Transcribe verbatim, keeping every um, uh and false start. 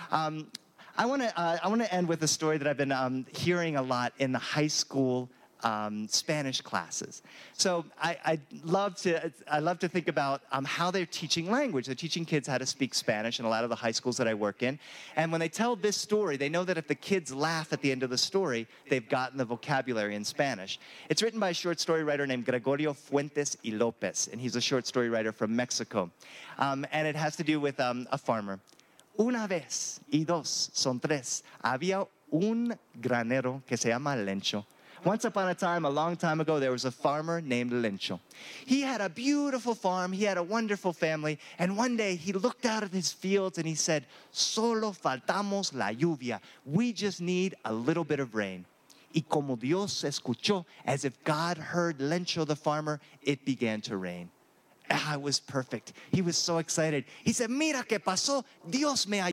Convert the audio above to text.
Um, I want to uh, I want to end with a story that I've been um, hearing a lot in the high school um, Spanish classes. So I, I love to I love to think about um, how they're teaching language. They're teaching kids how to speak Spanish in a lot of the high schools that I work in. And when they tell this story, they know that if the kids laugh at the end of the story, they've gotten the vocabulary in Spanish. It's written by a short story writer named Gregorio Fuentes y Lopez, and he's a short story writer from Mexico. Um, and it has to do with um, a farmer. Una vez, y dos, son tres, había un granero que se llama Lencho. Once upon a time, a long time ago, there was a farmer named Lencho. He had a beautiful farm, he had a wonderful family, and one day he looked out at his fields and he said, "Solo faltamos la lluvia. We just need a little bit of rain." Y como Dios escuchó, as if God heard Lencho the farmer, it began to rain. Ah, it was perfect. He was so excited. He said, "Mira qué pasó. Dios me ayudó."